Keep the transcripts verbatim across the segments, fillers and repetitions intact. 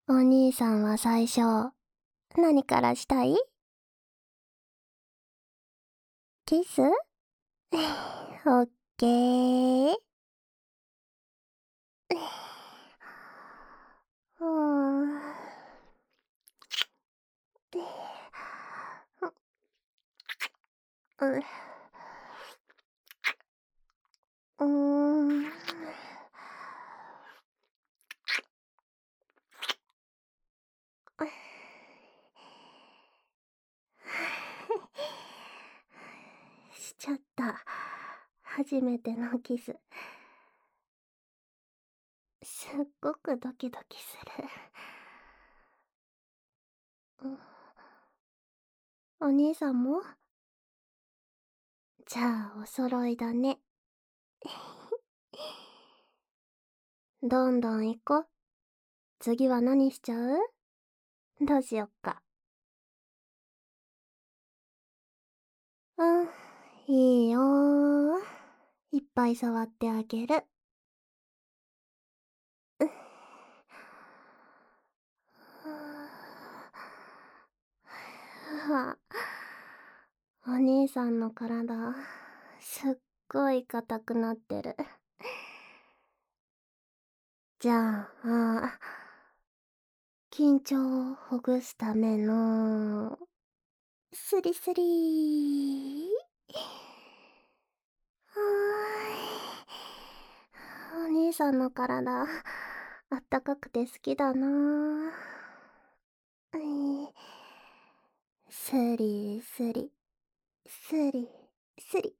お兄さんは最初、何からしたい？キス？オッケー。うーん。う、うーん。しちゃった。初めてのキス。すっごくドキドキする。うん、お兄さんも？じゃあお揃いだね。どんどん行こ。次は何しちゃう？どうしよっか。うん、いいよー。いっぱい触ってあげる。はあ、お兄さんの体、すっごい硬くなってる。じゃあ、緊張をほぐすための、スリスリー。はーい。お兄さんの体、あったかくて好きだなぁ。スリスリ、スリスリ。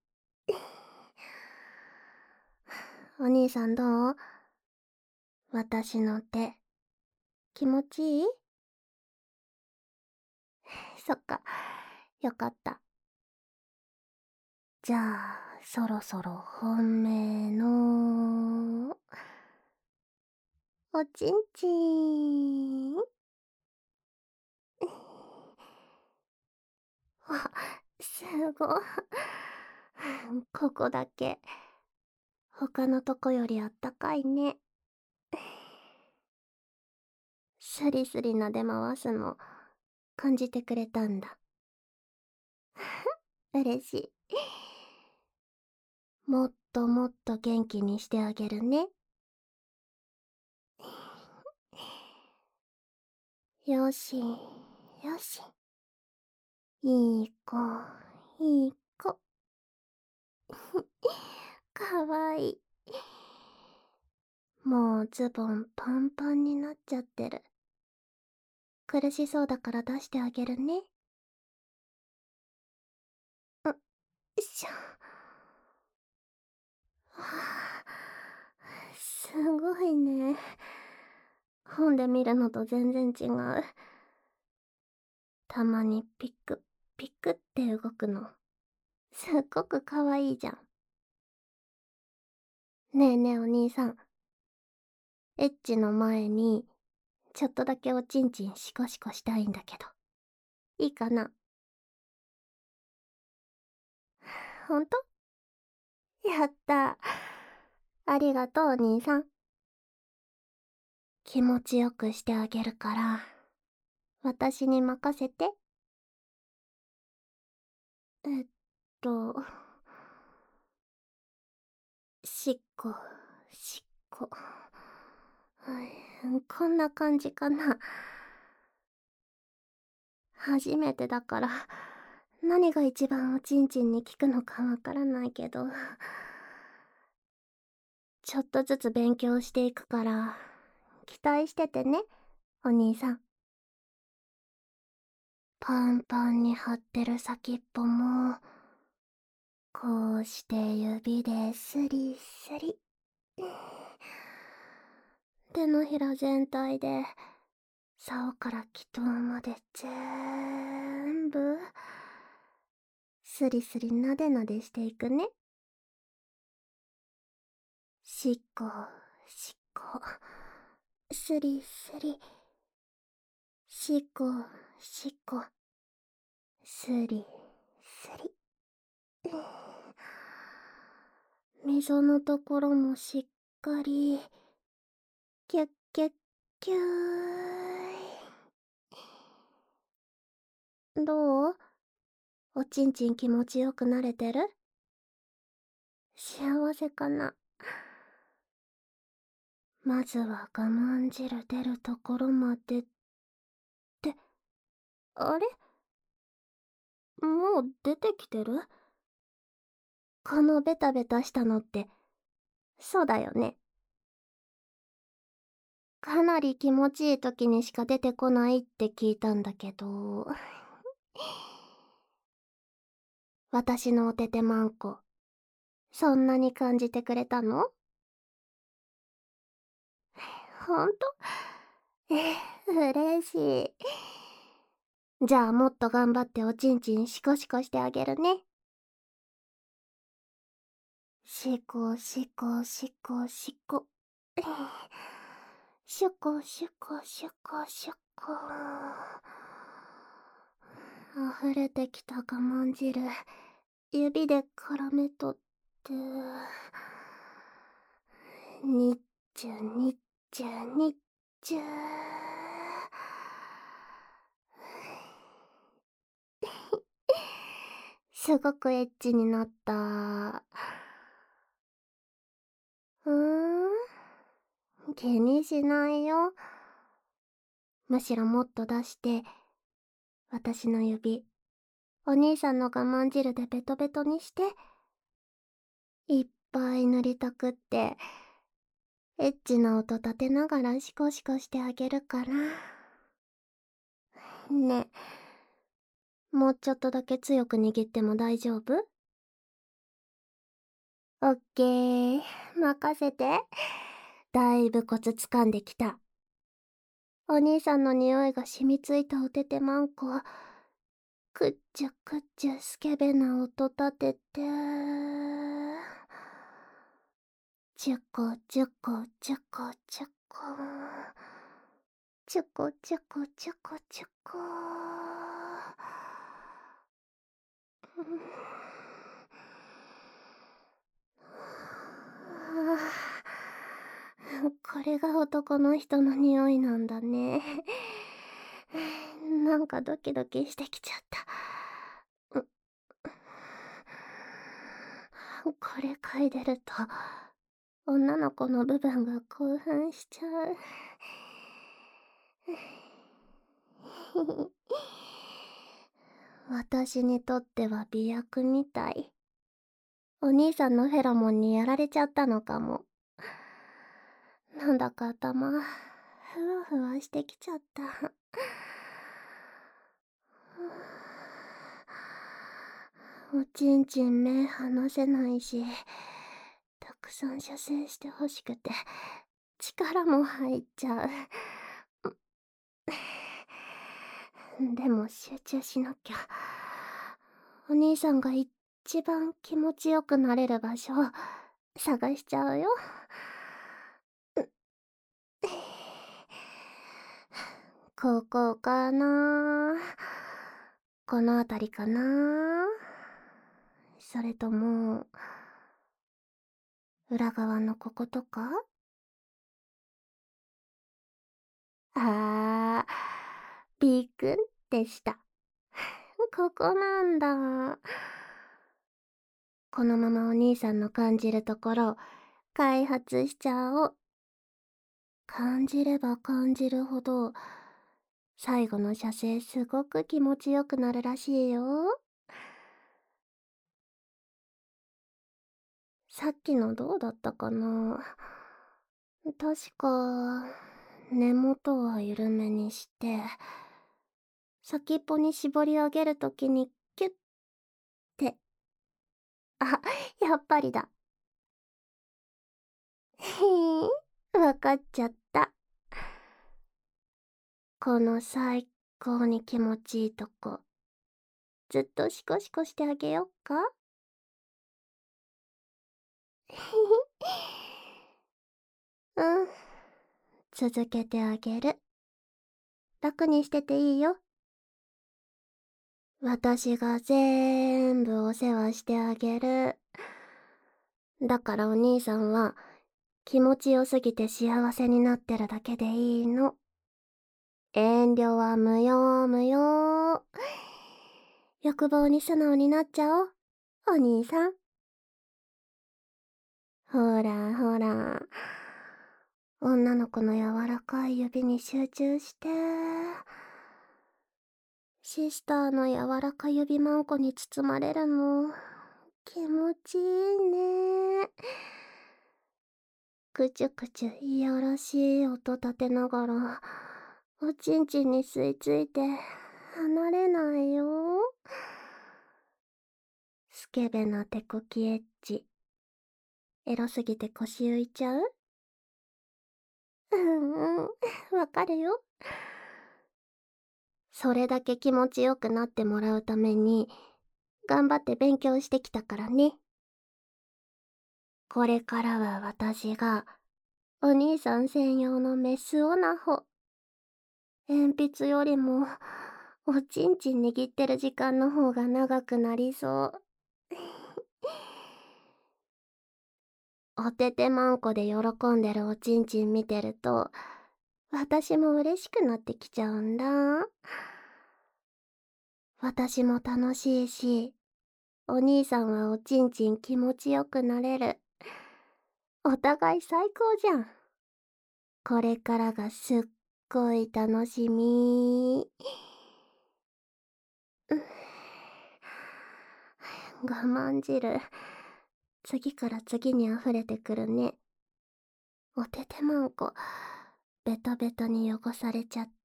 お兄さんどう？私の手、気持ちいい？そっか、よかった。じゃあ、そろそろ本命の、おちんちん。わ、すごい。ここだけ、他のとこよりあったかいね。スリスリ撫で回すの、感じてくれたんだ。嬉しい。もっともっと元気にしてあげるね。よし、よし。いい子、いい子。かわいい。もうズボンパンパンになっちゃってる。苦しそうだから出してあげるね。うっしょ。はあ、すごいね。本で見るのと全然違う。たまにピックピックって動くの。すっごくかわいいじゃん。ねえねえお兄さん。エッチの前に、ちょっとだけおちんちんシコシコしたいんだけど。いいかな？ほんと？やった。ありがとうお兄さん。気持ちよくしてあげるから、私に任せて。えっと、しっこ、しっこ。うん、こんな感じかな。初めてだから、何が一番おちんちんに効くのかわからないけど、ちょっとずつ勉強していくから、期待しててね、お兄さん。パンパンに張ってる先っぽも、こうして指でスリスリ。手のひら全体で、竿から祈祷まで全部、スリスリなでなでしていくね。しっこ、しっこ、スリスリ、しっこ、しっこ、スリスリ。溝のところもしっかり、キュッキュッキュー。 どう？おちんちん気持ちよくなれてる？幸せかな？まずは我慢汁出るところまでって、あれ？もう出てきてる？このベタベタしたのって、そうだよね。かなり気持ちいい時にしか出てこないって聞いたんだけど。私のおててまんこ、そんなに感じてくれたの？ほんと？え、嬉しい。じゃあもっと頑張っておちんちんシコシコしてあげるね。シコシコシコシコ。シュコシュコシュコシュコ。溢れてきた我慢汁、指で絡めとって。にっちゅにっちゅにっちゅ。すごくエッチになった。ふーん、気にしないよ。むしろもっと出して、私の指、お兄さんの我慢汁でベトベトにして、いっぱい塗りたくって、エッチな音立てながらシコシコしてあげるから。ねえ、もうちょっとだけ強く握っても大丈夫？オッケー、任せて。だいぶコツ掴んできた。お兄さんの匂いが染みついたおててまんこ、くっちゅくっちゅスケベな音立てて、チュコチュコチュコチュコ、チュコチュコチュコチュコ。これが男の人の匂いなんだね。なんかドキドキしてきちゃった。これ嗅いでると、女の子の部分が興奮しちゃう。私にとっては美薬みたい。お兄さんのフェロモンにやられちゃったのかも。なんだか頭、ふわふわしてきちゃった。おちんちん目離せないし、たくさん射精してほしくて、力も入っちゃう。でも集中しなきゃ。お兄さんが一番気持ちよくなれる場所を探しちゃうよ。ここかな？この辺りかな？それとも、裏側のこことか？あー、びっくんでした。ここなんだ。このままお兄さんの感じるところ、開発しちゃおう。感じれば感じるほど、最後の射精すごく気持ちよくなるらしいよ。さっきのどうだったかな？確か、根元は緩めにして、先っぽに絞り上げるときにキュッて。あ、やっぱりだ。へえ、わかっちゃった。この最高に気持ちいいとこ、ずっとシコシコしてあげよっか？うん、続けてあげる。楽にしてていいよ。私が全部お世話してあげる。だからお兄さんは気持ちよすぎて幸せになってるだけでいいの。遠慮は無用無用。 欲望に素直になっちゃおう、お兄さん。ほらほら。女の子の柔らかい指に集中して。シスターの柔らか指マンコに包まれるの、気持ちいいね。くちゅくちゅいやらしい音立てながら、おちんちんに吸い付いて、離れないよ。スケベな手こきエッチ。エロすぎて腰浮いちゃう？うんうん、わかるよ。それだけ気持ちよくなってもらうために、頑張って勉強してきたからね。これからは私が、お兄さん専用のメスオナホ。鉛筆よりも、おちんちん握ってる時間の方が長くなりそう。おててまんこで喜んでるおちんちん見てると、私も嬉しくなってきちゃうんだ。私も楽しいし、お兄さんはおちんちん気持ちよくなれる。お互い最高じゃん。これからがすっごい楽しみ。我慢汁。次から次に溢れてくるね。おててまんこ、ベトベトに汚されちゃった。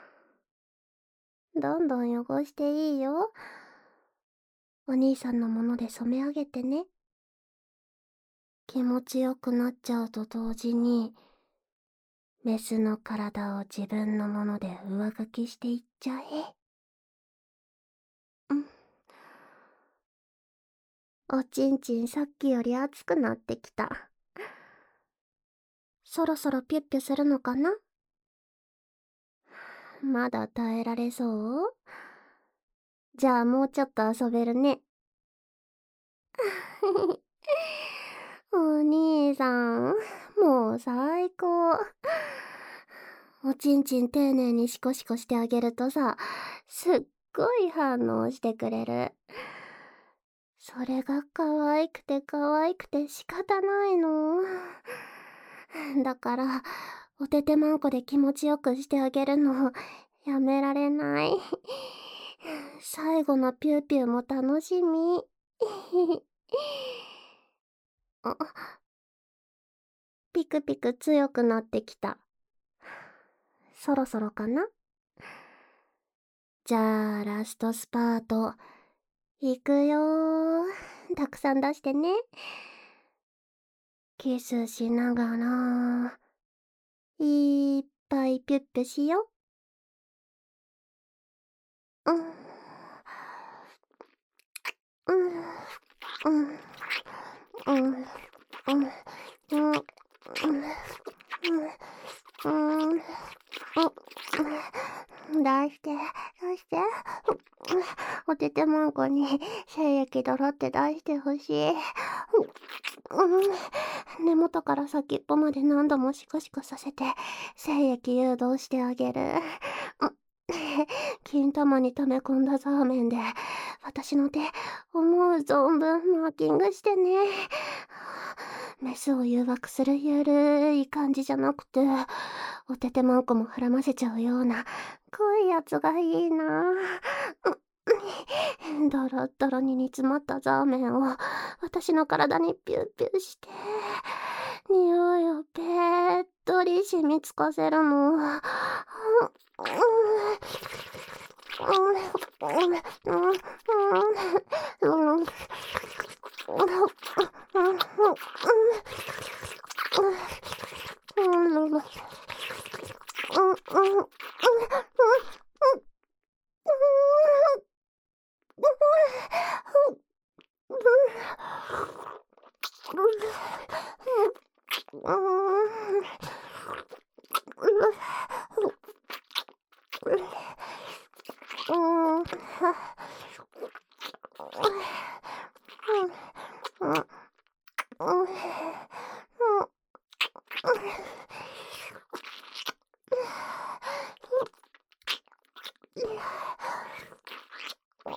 どんどん汚していいよ。お兄さんのもので染め上げてね。気持ちよくなっちゃうと同時に、メスの体を自分のもので上書きしていっちゃえ。うん。おちんちんさっきより熱くなってきた。そろそろピュッピュするのかな？まだ耐えられそう？じゃあもうちょっと遊べるね。お兄さん、もう最高。おちんちん丁寧にシコシコしてあげるとさ、すっごい反応してくれる。それが可愛くて可愛くて仕方ないの。だから、おててまんこで気持ちよくしてあげるの、やめられない。最後のピューピューも楽しみ。あ、ピクピク強くなってきた。そろそろかな？じゃあ、ラストスパート。いくよー。たくさん出してね。キスしながら、いっぱいピュッピュしよ。うん。うん。うん。うん。うん。うん。うん。うん。うん。出して、出して。おててまんこに精液ドロって出してほしい。うん、根元から先っぽまで何度もシコシコさせて精液誘導してあげる。金玉に溜め込んだザーメンで私の手思う存分マーキングしてね。メスを誘惑するゆるい感じじゃなくて、おててまんこも絡ませちゃうような濃いやつがいいな。ドロッドロに煮詰まったザーメンを私の体にピュッピュして、匂いをべーっとり染みつかせるの。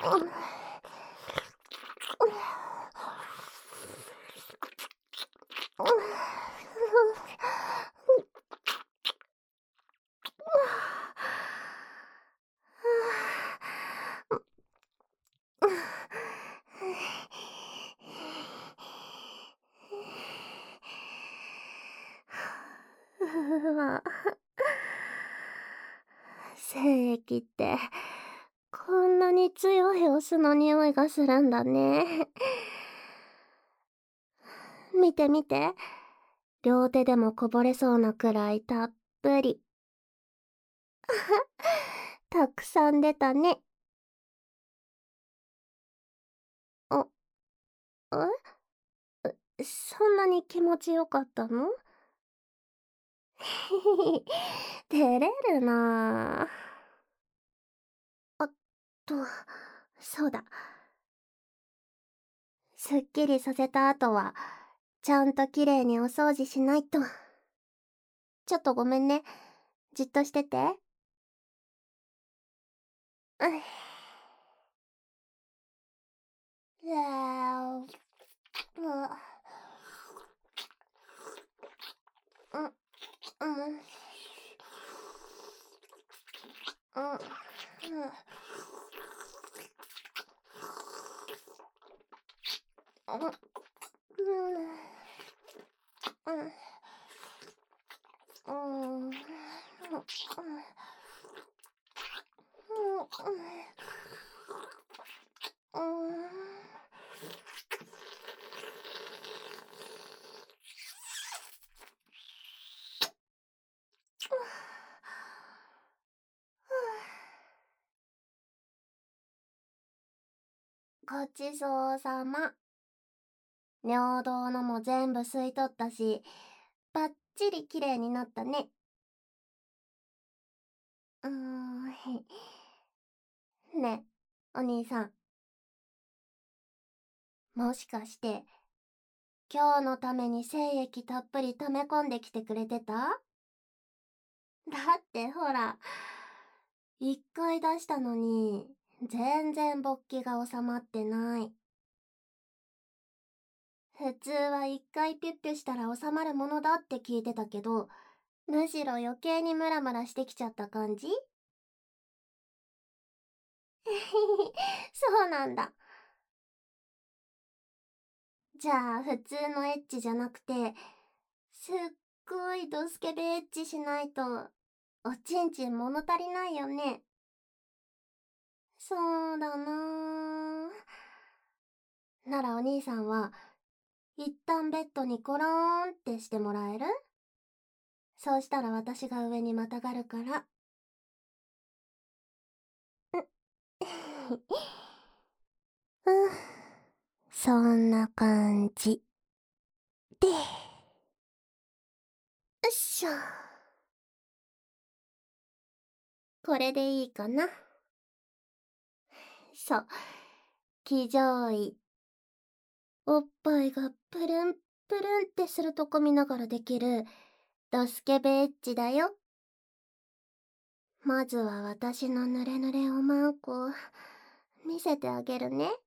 うわ。精液ってこんなに強いオスの匂いがするんだね。見て見て、両手でもこぼれそうなくらいたっぷり。たくさん出たね。あ、えそんなに気持ちよかったの？照れるなあ。あっと、そうだ。すっきりさせた後は、ちゃんときれいにお掃除しないと。ちょっとごめんね。じっとしてて。うん。うわうわうん、うん、うん、うん、うん、うん、うん、うん、うん。ごちそうさま。尿道のも全部吸い取ったし、バッチリ綺麗になったね。うーん。ねえ、お兄さん。もしかして、今日のために精液たっぷり溜め込んできてくれてた？だってほら、一回出したのに、全然勃起が収まってない。普通は一回ピュッピュしたら収まるものだって聞いてたけど、むしろ余計にムラムラしてきちゃった感じ？そうなんだ。じゃあ普通のエッチじゃなくて、すっごいドスケベエッチしないと、おちんちん物足りないよね。そうだなあ。ならお兄さんは、一旦ベッドにコローンってしてもらえる？そうしたら私が上にまたがるから。うん、そんな感じ。で、よっしょ。これでいいかな。そう。騎乗位。おっぱいがプルンプルンってするとこ見ながらできるドスケベエッチだよ。まずは私のぬれぬれおまんこ見せてあげるね。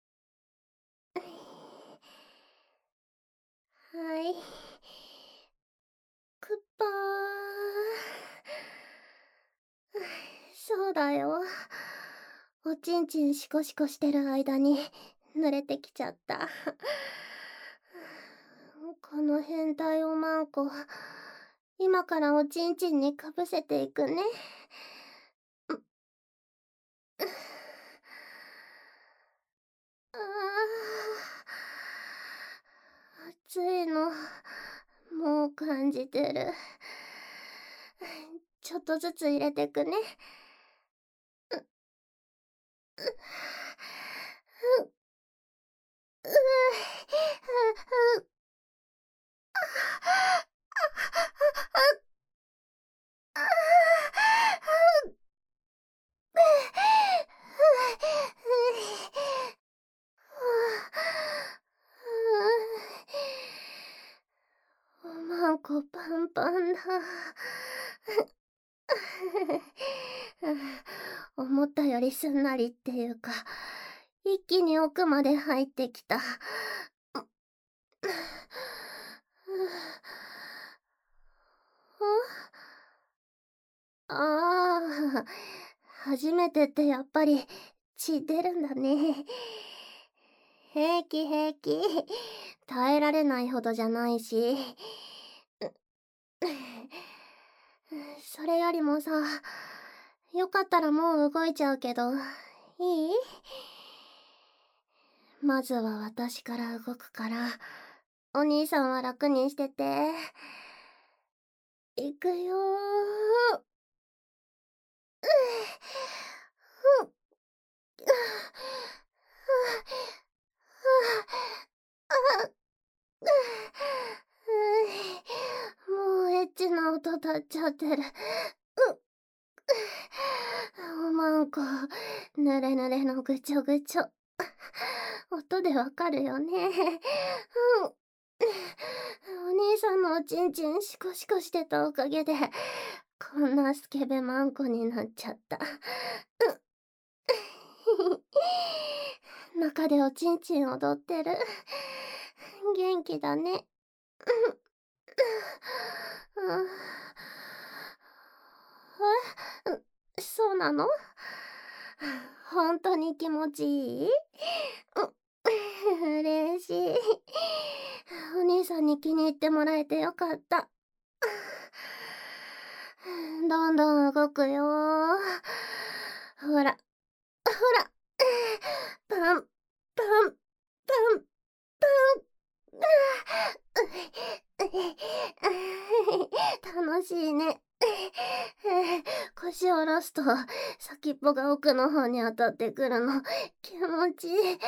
はい。くっぱー。そうだよ。おちんちんシコシコしてる間に濡れてきちゃった。この変態おまんこ、今からおちんちんにかぶせていくね。ああ、暑いの、もう感じてる。ちょっとずつ入れてくね。おまんこパンパンだ。 思ったよりすんなりっていうか、一気に奥まで入ってきた。ああ、初めてってやっぱり血出るんだね。平気平気。耐えられないほどじゃないし。それよりもさ、よかったらもう動いちゃうけど、いい？まずは私から動くから、お兄さんは楽にしてて。いくよー。もうエッチな音立っちゃってる。おまんこ、ぬれぬれのぐちょぐちょ。音でわかるよね。うん。お兄さんのおちんちんシコシコしてたおかげで、こんなスケベマンコになっちゃった。中でおちんちん踊ってる。元気だね。え、そうなの？本当に気持ちいい？嬉しい。お兄さんに気に入ってもらえてよかった。どんどん動くよ。ほら、ほら。パン、パン、パン、パン。楽しいね。腰を下ろすと先っぽが奥の方に当たってくるの気持ちいい。うん、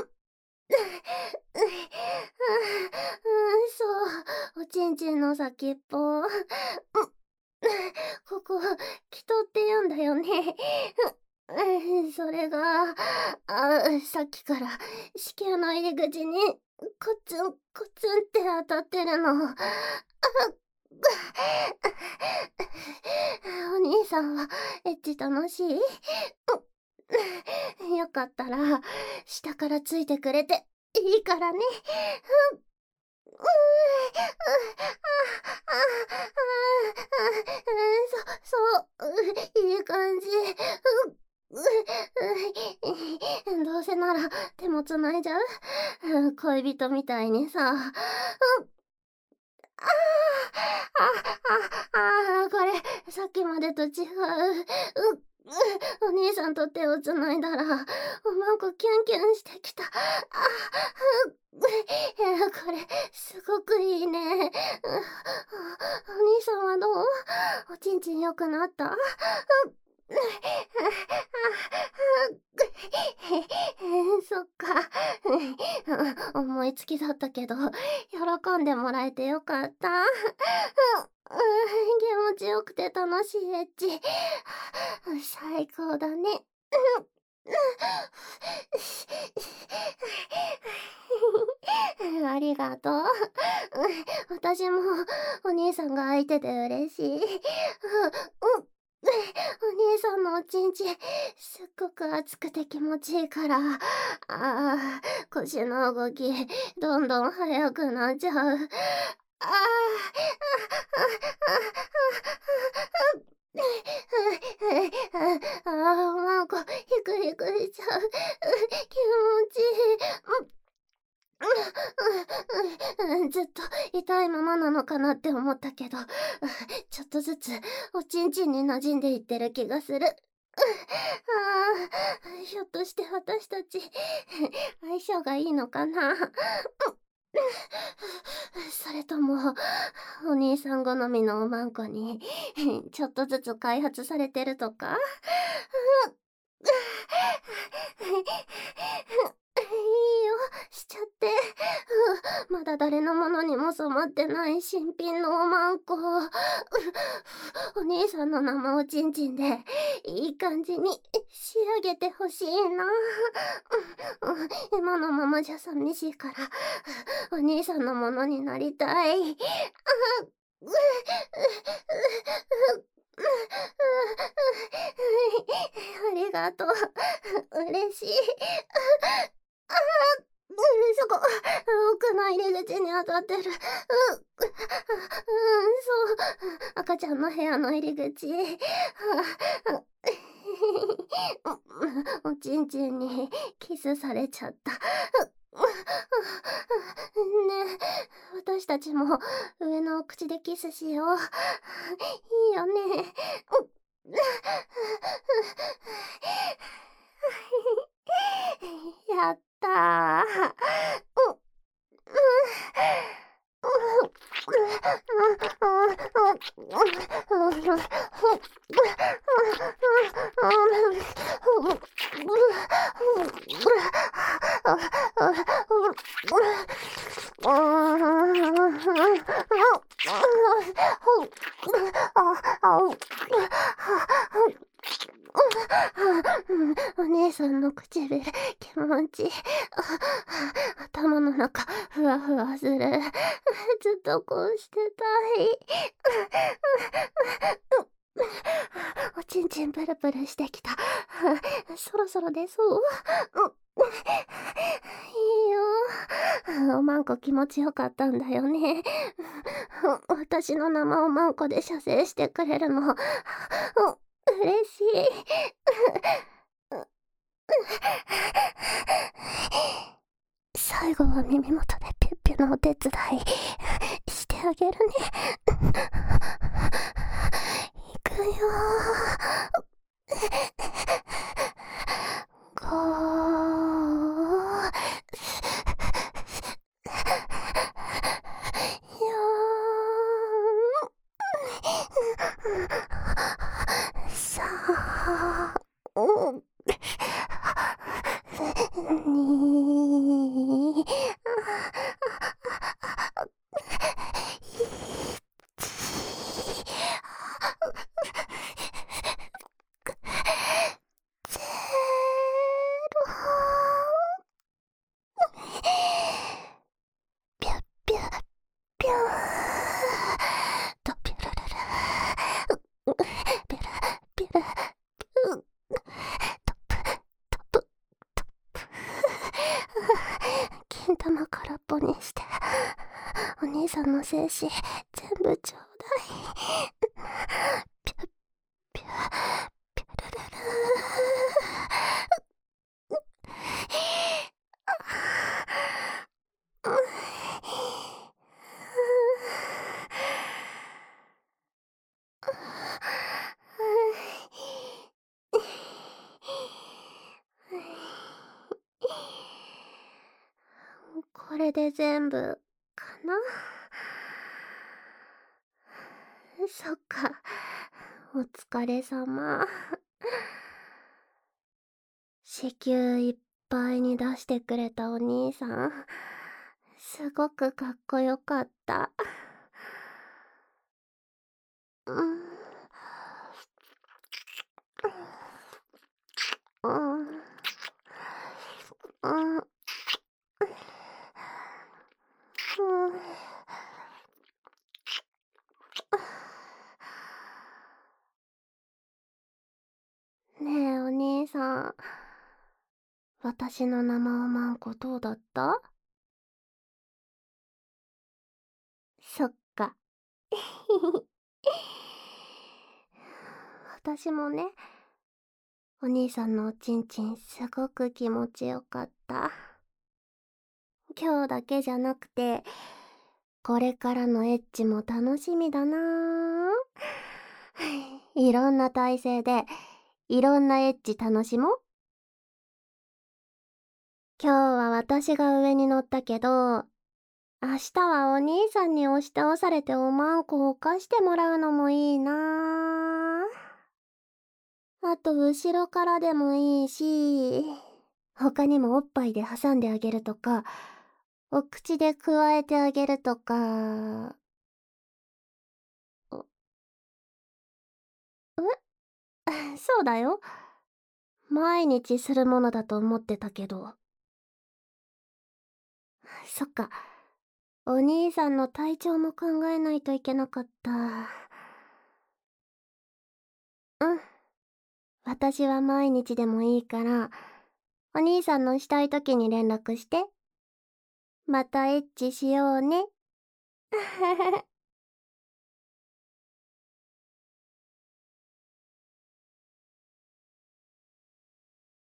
そう、おちんちんの先っぽ。ここ、気筒って言うんだよね。それが、あ、さっきから子宮の入り口にコツンコツンって当たってるの。お兄さんはエッチ楽しい？よかったら下からついてくれていいからね。そ、そう、いい感じ。どうせなら手もつないじゃう？恋人みたいにさ。ああ、ああ、これ、さっきまでと違う。う、お兄さんと手をつないだら、おまんこキュンキュンしてきた。ああ、これ、すごくいいね。お兄さんはどう？おちんちん良くなった？そっか。思いつきだったけど、喜んでもらえてよかった。気持ちよくて楽しいエッチ。最高だね。ありがとう。私もお兄さんが相手で嬉しい。お兄さんのおちんちんすっごく熱くて気持ちいいから、ああ、腰の動きどんどん速くなっちゃう。ああ、ああ、ああ、なんかヒクヒクしちゃう。気持ちいい。ずっと痛いままなのかなって思ったけど、ちょっとずつおちんちんに馴染んでいってる気がする。ああ、ひょっとして私たち相性がいいのかな。それともお兄さん好みのおまんこにちょっとずつ開発されてるとか。いいよ、しちゃって。まだ誰のものにも染まってない新品のおまんこ。お兄さんの生おちんちんでいい感じに仕上げてほしいな。今のままじゃ寂しいからお兄さんのものになりたい。 ありがとう。嬉しい。ああ、うん、そこ、奥の入り口に当たってる。うん、うん、そう、赤ちゃんの部屋の入り口。ああ、おちんちんにキスされちゃった。ねえ、私たちも上のお口でキスしよう。いいよね。やったー。うん。お姉さんの唇気持ちいい。頭の中ふわふわする。ずっとこうしてたい。おちんちんプルプルしてきた。そろそろ出そう。いいよ。おまんこ気持ちよかったんだよね。私の生おまんこで射精してくれるの。嬉しい。最後は耳元でピュッピュのお手伝いしてあげるね。いくよー。ごー。よー。さあ。うん。にゼロ。ピュッピュッピューとピュルルルピュルピュルピュートップトップトップ金玉空っぽにしてお兄さんの精子全部ちょうだい。ピュッピュッピュルルルこれで全部かな。そっか、お疲れさま。子宮いっぱいに出してくれたお兄さん、すごくかっこよかった。うん。うん。うん。うん。ねえ、お兄さん。私の生おまんこどうだった？そっか。私もね、お兄さんのおちんちんすごく気持ちよかった。今日だけじゃなくて、これからのエッチも楽しみだなぁ。いろんな体勢で、いろんなエッチ楽しもう。今日は私が上に乗ったけど、明日はお兄さんに押し倒されておまんこを犯してもらうのもいいなぁ。あと後ろからでもいいし、他にもおっぱいで挟んであげるとか、お口でくわえてあげるとか。えそうだよ。毎日するものだと思ってたけど。そっか。お兄さんの体調も考えないといけなかった。 うん。私は毎日でもいいから、お兄さんのしたい時に連絡して。またエッチしようね。